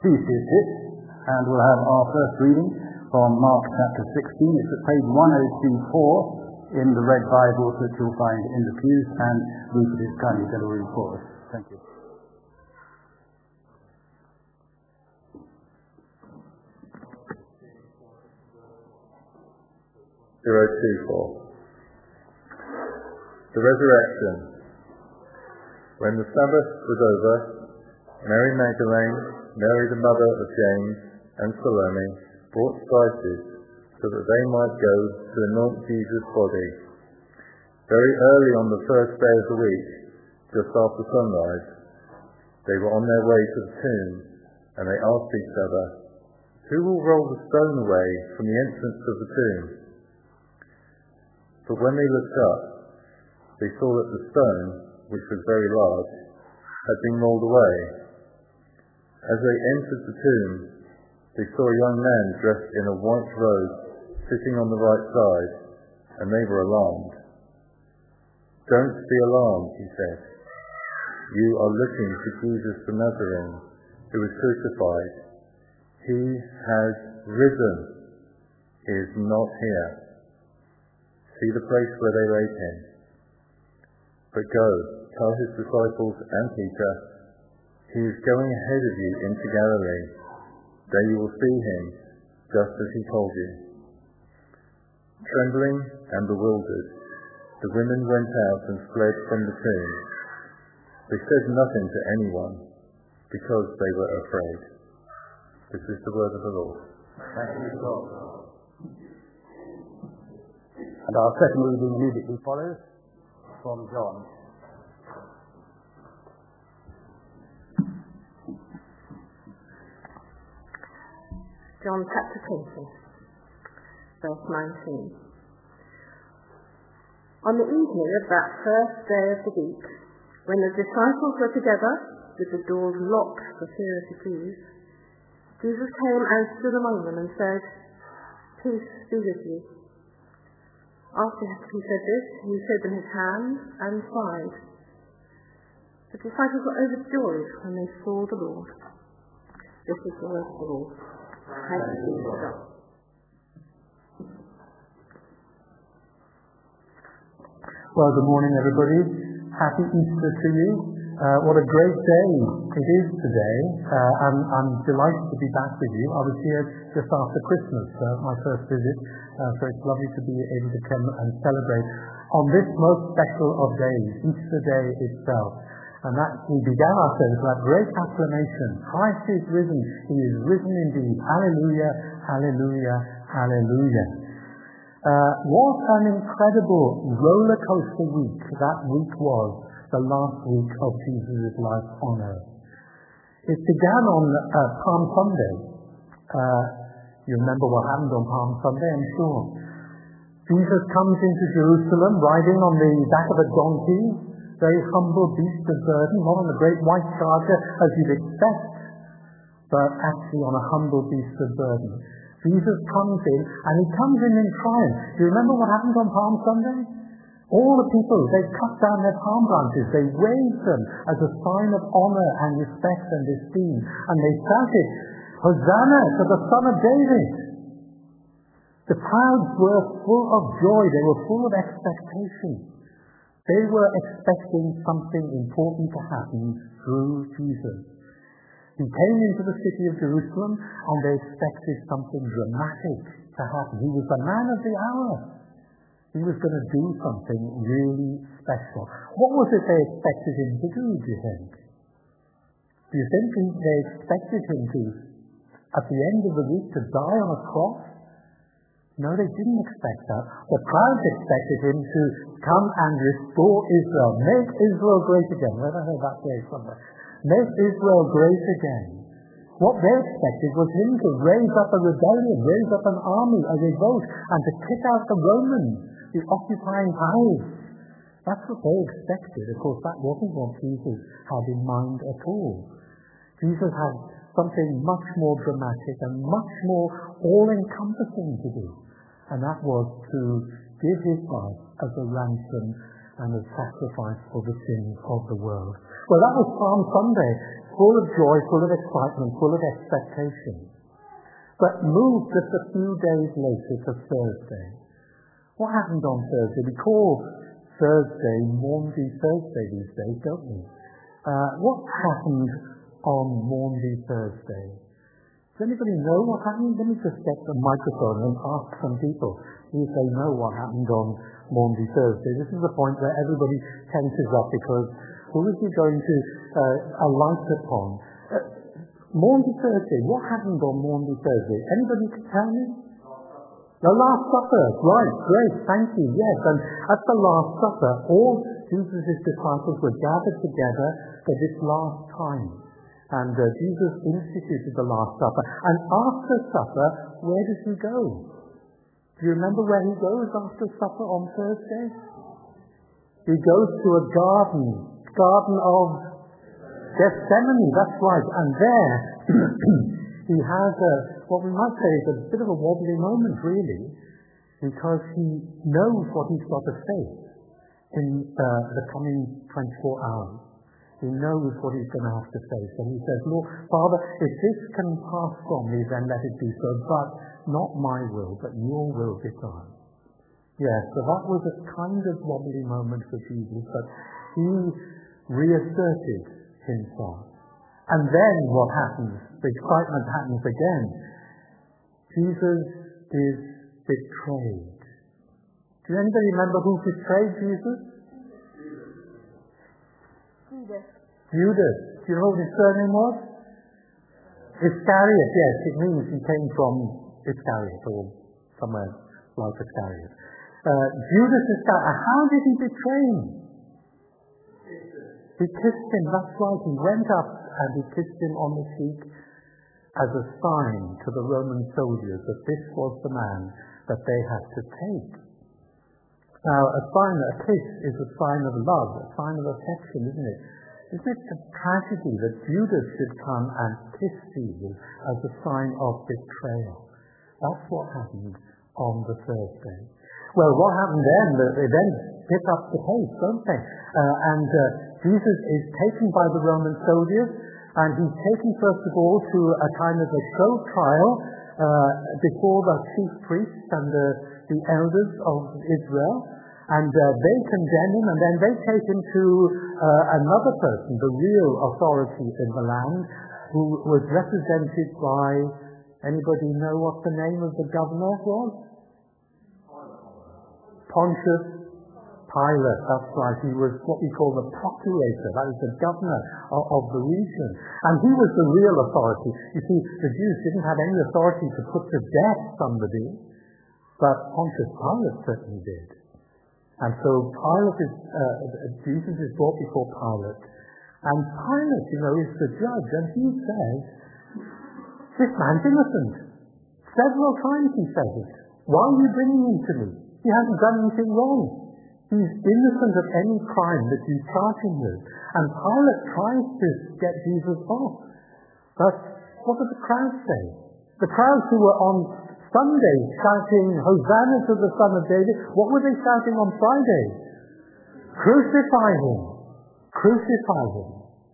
Please be seated, and we'll have our first reading from Mark chapter 16. It's at page 1024 in the red Bibles that you'll find in the pews, and Rupert is kindly going to read for us. Thank you. The resurrection. When the Sabbath was over, Mary Magdalene, Mary the mother of James, and Salome bought spices so that they might go to anoint Jesus' body. Very early on the first day of the week, just after sunrise, they were on their way to the tomb, and they asked each other, "Who will roll the stone away from the entrance of the tomb?" But when they looked up, they saw that the stone, which was very large, had been rolled away. As they entered the tomb, they saw a young man dressed in a white robe sitting on the right side, and they were alarmed. "Don't be alarmed," he said. "You are looking for Jesus the Nazarene, who was crucified. He has risen. He is not here. See the place where they laid him. But go, tell his disciples and Peter, he is going ahead of you into Galilee. There you will see him, just as he told you." Trembling and bewildered, the women went out and fled from the tomb. They said nothing to anyone, because they were afraid. This is the word of the Lord. Thank you, God. And our second reading immediately follows from John. John chapter 20, verse 19. On the evening of that first day of the week, when the disciples were together, with the doors locked for fear of the Jews, Jesus came and stood among them and said, "Peace be with you." After he said this, he showed them his hands and side. The disciples were overjoyed when they saw the Lord. This is the word of the Lord. Thanks be to God. Well, good morning, everybody. Happy Easter to you. What a great day it is today. I'm delighted to be back with you. I was here just after Christmas, my first visit, so it's lovely to be able to come and celebrate on this most special of days, Easter Day itself. And that we began our service with that great acclamation. Christ is risen. He is risen indeed. Hallelujah, hallelujah, hallelujah. What an incredible roller coaster week that week was, the last week of Jesus' life on earth. It began on Palm Sunday. You remember what happened on Palm Sunday, I'm sure. Jesus comes into Jerusalem riding on the back of a donkey, very humble beast of burden, not on a great white charger as you'd expect, but actually on a humble beast of burden. Jesus comes in, and he comes in triumph. Do you remember what happened on Palm Sunday? All the people, they cut down their palm branches, they waved them as a sign of honor and respect and esteem, and they shouted, "Hosanna to the Son of David." The crowds were full of joy, they were full of expectation. They were expecting something important to happen through Jesus. He came into the city of Jerusalem, and they expected something dramatic to happen. He was the man of the hour. He was going to do something really special. What was it they expected him to do, do you think? Do you think they expected him to, at the end of the week, to die on a cross? No, they didn't expect that. The crowds expected him to come and restore Israel. Make Israel great again. Where did I heard that phrase somewhere? Make Israel great again. What they expected was him to raise up a rebellion, raise up an army, a revolt, and to kick out the Romans, the occupying powers. That's what they expected. Of course, that wasn't what Jesus had in mind at all. Jesus had something much more dramatic and much more all-encompassing to do. And that was to give his life as a ransom and a sacrifice for the sins of the world. Well, that was Palm Sunday. full of joy, full of excitement, full of expectation. But moved just a few days later to Thursday. What happened on Thursday? We call Thursday Maundy Thursday these days, don't we? What happened on Maundy Thursday? Does anybody know what happened? Let me just get the microphone and ask some people if they know what happened on Maundy Thursday. This is the point where everybody tenses up because who is he going to alight upon? Maundy Thursday, what happened on Maundy Thursday? Anybody can tell me? The Last Supper, right, great, thank you, yes. And at the Last Supper, all Jesus' disciples were gathered together for this last time. And Jesus instituted the Last Supper. And after supper, where does he go? Do you remember where he goes after supper on Thursday? He goes to a Garden of Gethsemane, that's right. And there, he has what we might say is a bit of a wobbly moment, really, because he knows what he's got to face in the coming 24 hours. He knows what he's going to have to face. And he says, Lord, Father, if this can pass from me, then let it be so. But not my will, but your will be done. Yes, so that was a kind of wobbly moment for Jesus, but he reasserted himself. And then what happens? The excitement happens again. Jesus is betrayed. Does anybody remember who betrayed Jesus? Judas. Do you know what his surname was? Iscariot, yes. It means he came from Iscariot or somewhere like Iscariot. Judas Iscariot. How did he betray him? He kissed him, that's right. He went up and he kissed him on the cheek as a sign to the Roman soldiers that this was the man that they had to take. Now, a kiss is a sign of love, a sign of affection, isn't it? Isn't it a tragedy that Judas should come and kiss Jesus as a sign of betrayal? That's what happened on the Thursday. Well, what happened then? The events pick up the pace, don't they? And Jesus is taken by the Roman soldiers, and he's taken first of all to a kind of a show trial before the chief priests and the elders of Israel, and they condemn him, and then they take him to another person, the real authority in the land, who was represented by, anybody know what the name of the governor was? Pontius Pilate, that's right. He was what we call the procurator, that is the governor of the region. And he was the real authority. You see, the Jews didn't have any authority to put to death somebody, but Pontius Pilate certainly did. And so Jesus is brought before Pilate. And Pilate, is the judge, and he says, this man's innocent. Several times he says it. Why are you bringing him to me? He hasn't done anything wrong. He's innocent of any crime that you charge him with. And Pilate tries to get Jesus off. But what did the crowd say? The crowds who were on Sunday shouting, Hosanna to the Son of David, what were they shouting on Friday? Crucify him! Crucify him!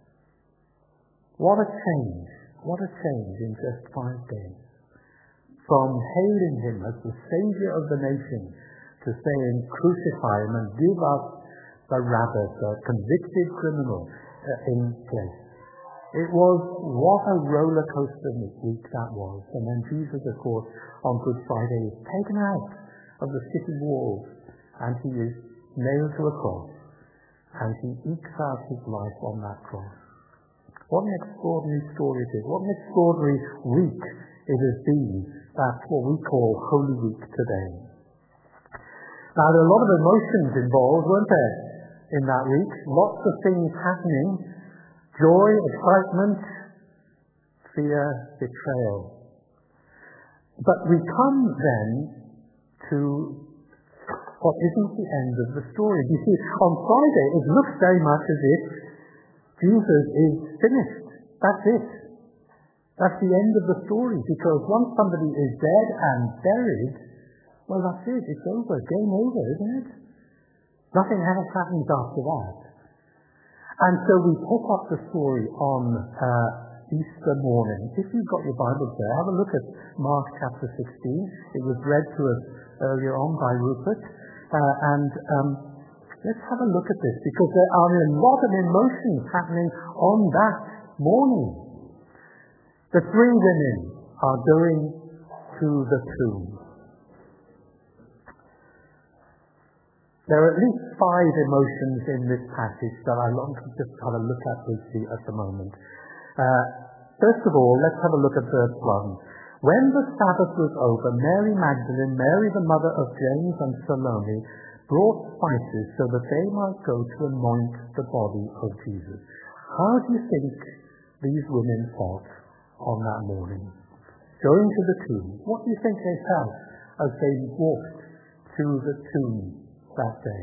What a change. What a change in just 5 days. From hailing him as the Savior of the nation to saying, crucify him and give us Barabbas, a convicted criminal, in place. It was, what a roller coaster week that was. And then Jesus, of course, on Good Friday is taken out of the city walls and he is nailed to a cross and he ekes out his life on that cross. What an extraordinary story it is. What an extraordinary week it has been. That's what we call Holy Week today. Now, there are a lot of emotions involved, weren't there, in that week? Lots of things happening. Joy, excitement, fear, betrayal. But we come then to what isn't the end of the story. You see, on Friday, it looks very much as if Jesus is finished. That's it. That's the end of the story, because once somebody is dead and buried, well, that's it. It's over. Game over, isn't it? Nothing else happens after that. And so we pick up the story on Easter morning. If you've got your Bibles there, have a look at Mark chapter 16. It was read to us earlier on by Rupert. Let's have a look at this, because there are a lot of emotions happening on that morning. The three women are going to the tomb. There are at least 5 emotions in this passage that I want to just have a look at briefly at the moment. First of all, let's have a look at verse 1. When the Sabbath was over, Mary Magdalene, Mary the mother of James and Salome, brought spices so that they might go to anoint the body of Jesus. How do you think these women felt on that morning? Going to the tomb. What do you think they felt as they walked to the tomb that day?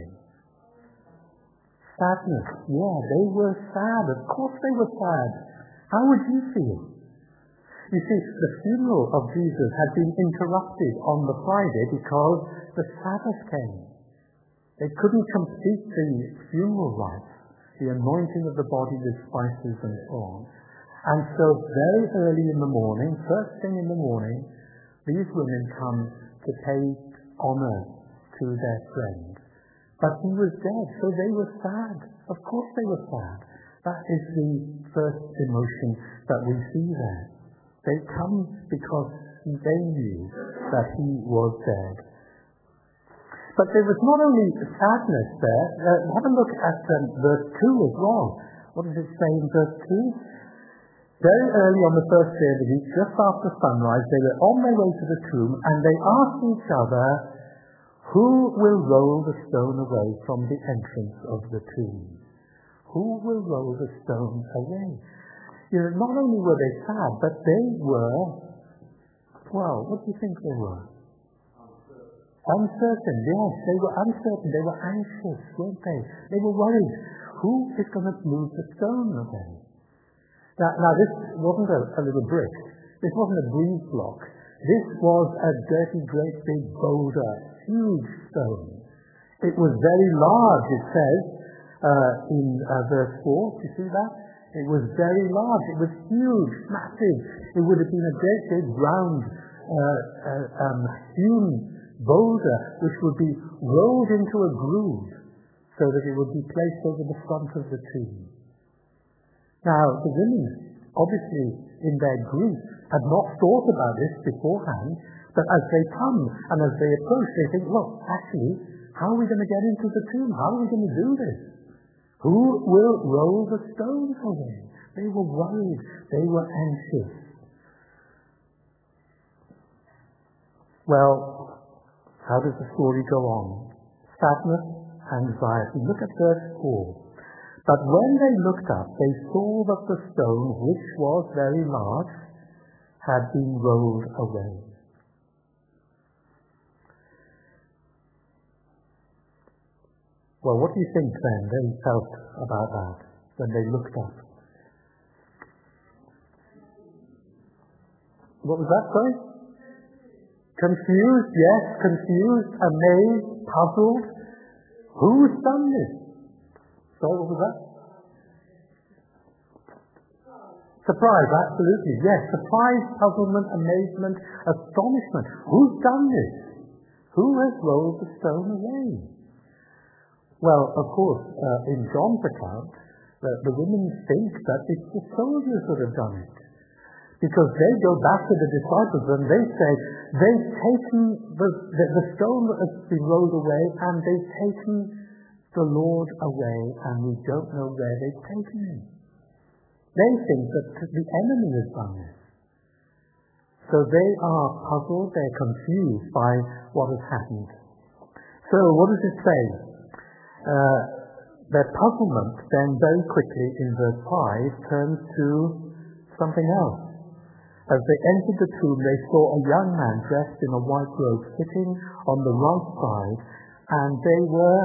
Sadness. Yeah, they were sad. Of course they were sad. How would you feel? You see, the funeral of Jesus had been interrupted on the Friday because the Sabbath came. They couldn't complete the funeral rites, the anointing of the body with spices and so on. And so very early in the morning, first thing in the morning, these women come to pay honor to their friend. But he was dead, so they were sad. Of course they were sad. That is the first emotion that we see there. They come because they knew that he was dead. But there was not only sadness there. Have a look at verse 2 as well. What does it say in verse 2? Very early on the first day of the week, just after sunrise, they were on their way to the tomb, and they asked each other, "Who will roll the stone away from the entrance of the tomb?" Who will roll the stone away? You know, not only were they sad, but they were, well, what do you think they were? Uncertain. Yes, they were uncertain. They were anxious, weren't they? They were worried. Who is going to move the stone away? Now this wasn't a little brick. This wasn't a breeze block. This was a dirty, great big boulder, huge stone. It was very large, it says, in verse 4. Do you see that? It was very large. It was huge, massive. It would have been a great big round hewn boulder which would be rolled into a groove so that it would be placed over the front of the tomb. Now, the women, obviously in their grief, had not thought about this beforehand, but as they come and as they approach, they think, look, actually, how are we going to get into the tomb? How are we going to do this? Who will roll the stone away? They were worried. They were anxious. Well, how does the story go on? Sadness, anxiety. Look at verse 4. But when they looked up, they saw that the stone, which was very large, had been rolled away. Well, what do you think then they felt about that when they looked up? What was that, sorry? Confused, yes, confused, amazed, puzzled. Who's done this? Sorry, what was that? Surprise, absolutely, yes. Surprise, puzzlement, amazement, astonishment. Who's done this? Who has rolled the stone away? Well, of course, in John's account, the women think that it's the soldiers that have done it. Because they go back to the disciples and they say, they've taken the stone that has been rolled away and they've taken the Lord away and we don't know where they've taken him. They think that the enemy has done this. So they are puzzled, they're confused by what has happened. So what does it say? Their puzzlement then very quickly in verse 5 turns to something else. As they entered the tomb, they saw a young man dressed in a white robe sitting on the right side, and they were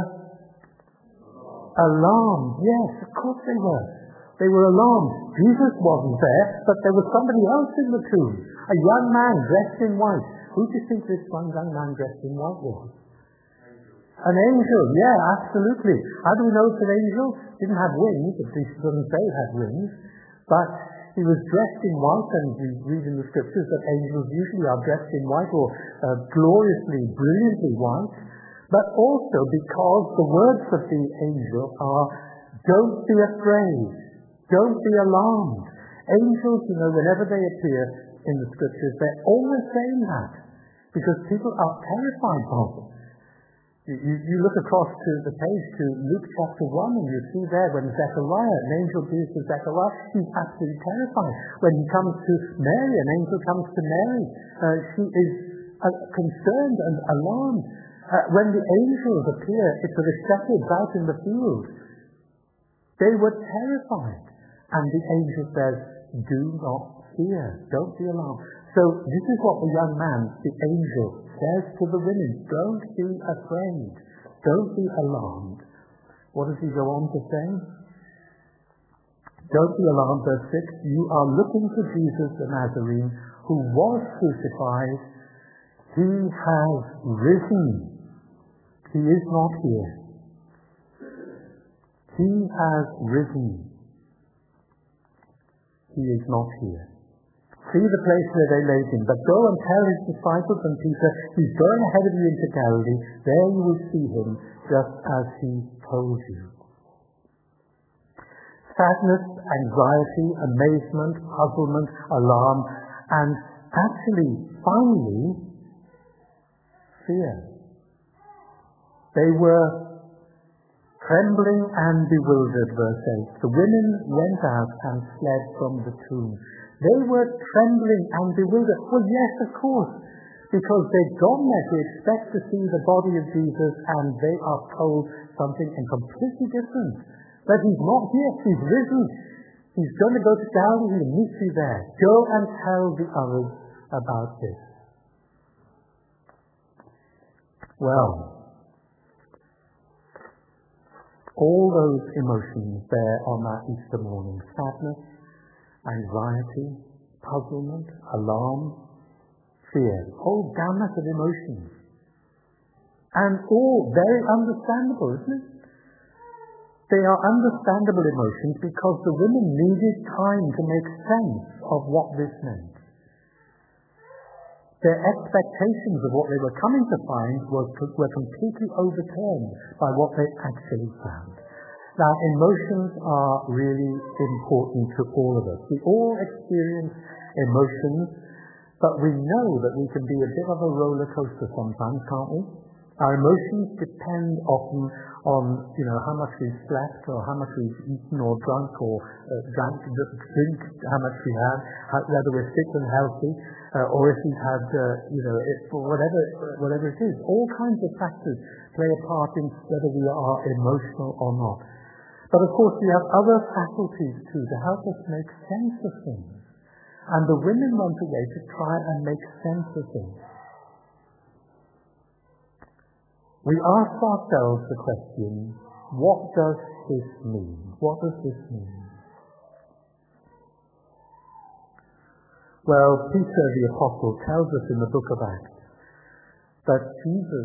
alarmed. Yes, of course they were. They were alarmed. Jesus wasn't there, but there was somebody else in the tomb. A young man dressed in white. Who do you think this one young man dressed in white was? An angel, yeah, absolutely. How do we know it's an angel? Didn't have wings, at least it doesn't say it had wings. But he was dressed in white, and we read in the scriptures that angels usually are dressed in white or gloriously, brilliantly white. But also because the words of the angel are, don't be afraid, don't be alarmed. Angels, whenever they appear in the scriptures, they're always saying that because people are terrified of them. You look across to the page to Luke chapter 1 and you see there when Zechariah, an angel appears to Zechariah, he's absolutely terrified. When he comes to Mary, an angel comes to Mary, she is concerned and alarmed. When the angels appear to the shepherds out in the field, they were terrified. And the angel says, do not fear, don't be alarmed. So this is what the young man, the angel, says to the women. Don't be afraid, don't be alarmed. What does he go on to say? Don't be alarmed, verse 6. You are looking for Jesus the Nazarene, who was crucified. He has risen. He is not here. He has risen. He is not here. See the place where they laid him. But go and tell his disciples and Peter, he's going ahead of you into Galilee. There you will see him, just as he told you. Sadness, anxiety, amazement, puzzlement, alarm, and actually, finally, fear. They were trembling and bewildered, verse 8. The women went out and fled from the tomb. They were trembling and bewildered. Well, yes, of course, because they'd gone there to expect to see the body of Jesus, and they are told something completely different. That he's not here, he's risen. He's going to go to Galilee and meet you there. Go and tell the others about this. Well, all those emotions there on that Easter morning, sadness, anxiety, puzzlement, alarm, fear, whole gamut of emotions. And all very understandable, isn't it? They are understandable emotions because the women needed time to make sense of what this meant. Their expectations of what they were coming to find were completely overturned by what they actually found. Now, emotions are really important to all of us. We all experience emotions, but we know that we can be a bit of a roller coaster sometimes, can't we? Our emotions depend often on, how much we've slept or how much we've eaten or drunk or drink, how much we have, whether we're fit and healthy, or if we've had, whatever it is. All kinds of factors play a part in whether we are emotional or not. But of course we have other faculties too to help us make sense of things. And the women went away to try and make sense of things. We ask ourselves the question, what does this mean? What does this mean? Well, Peter the Apostle tells us in the book of Acts that Jesus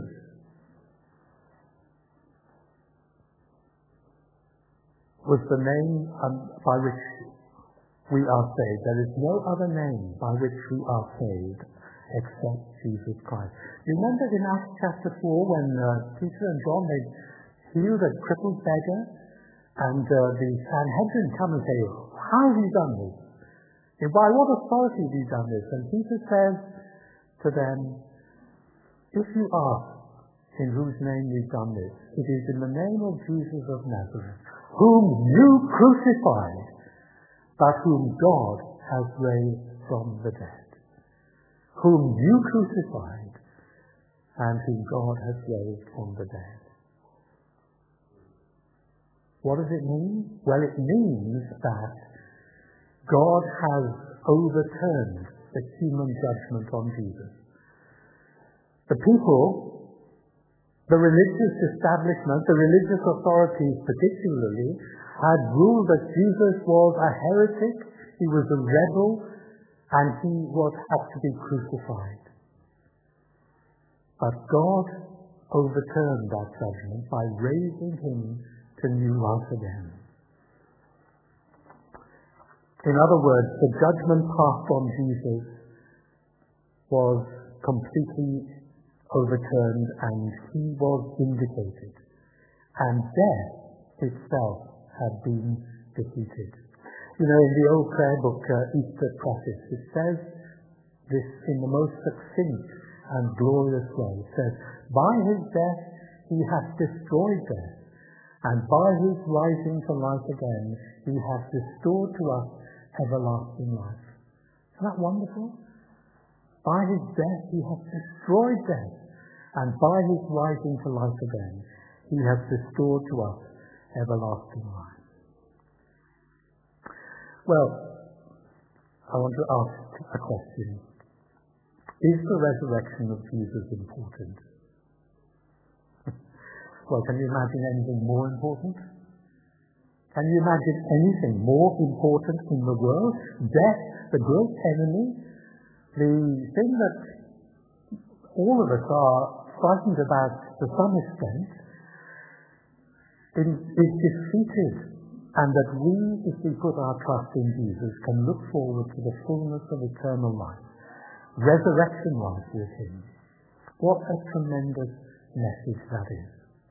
was the name by which we are saved. There is no other name by which we are saved except Jesus Christ. You remember in Acts chapter 4 when Peter and John, they healed a crippled beggar, and the Sanhedrin come and say, how have you done this? And by what authority have you done this? And Peter says to them, if you ask in whose name you've done this, it is in the name of Jesus of Nazareth, whom you crucified, but whom God has raised from the dead. Whom you crucified, and whom God has raised from the dead. What does it mean? Well, it means that God has overturned the human judgment on Jesus. The people, the religious establishment, the religious authorities particularly, had ruled that Jesus was a heretic, he was a rebel, and he had to be crucified. But God overturned that judgment by raising him to new life again. In other words, the judgment passed on Jesus was completely overturned and he was vindicated, and death itself had been defeated. You know, in the old prayer book, Easter Preface, it says this in the most succinct and glorious way. It says, by his death he hath destroyed death, and by his rising to life again he hath restored to us everlasting life. Isn't that wonderful? By his death he hath destroyed death, and by his rising to life again he hath restored to us everlasting life. Well, I want to ask a question. Is the resurrection of Jesus important? Well, can you imagine anything more important? Can you imagine anything more important in the world? Death, the great enemy, the thing that all of us are frightened about to some extent, is defeated, and that we, if we put our trust in Jesus, can look forward to the fullness of eternal life, resurrection life with him. What a tremendous message that is.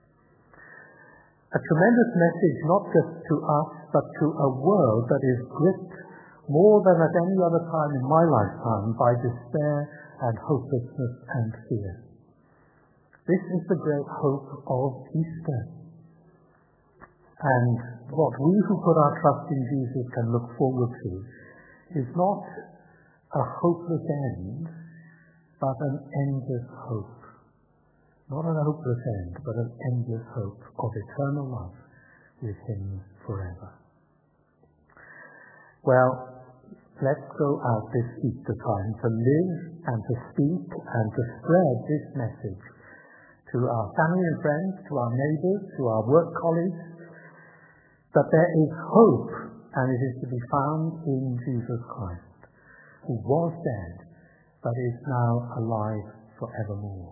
A tremendous message not just to us, but to a world that is gripped more than at any other time in my lifetime by despair and hopelessness and fear. This is the great hope of Easter. And what we who put our trust in Jesus can look forward to is not a hopeless end, but an endless hope. Not an hopeless end, but an endless hope of eternal life with him forever. Well, let's go out this Easter time to live and to speak and to spread this message to our family and friends, to our neighbors, to our work colleagues, that there is hope, and it is to be found in Jesus Christ, who was dead, but is now alive forevermore.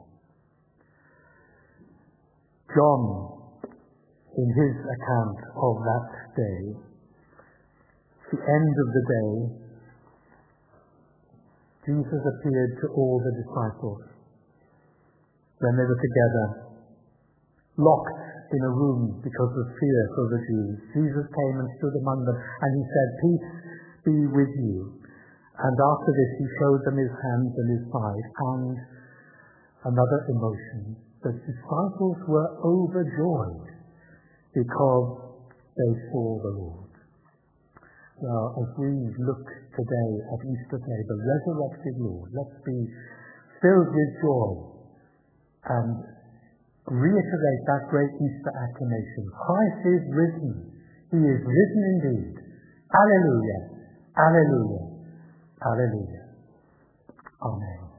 John, in his account of that day, the end of the day, Jesus appeared to all the disciples when they were together, locked in a room because of fear for the Jews. Jesus came and stood among them, and he said, "Peace be with you." And after this he showed them his hands and his side. And another emotion, the disciples were overjoyed because they saw the Lord. Well, as we look today at Easter Day, the resurrected Lord, let's be filled with joy and reiterate that great Easter acclamation. Christ is risen. He is risen indeed. Alleluia. Alleluia. Alleluia. Amen.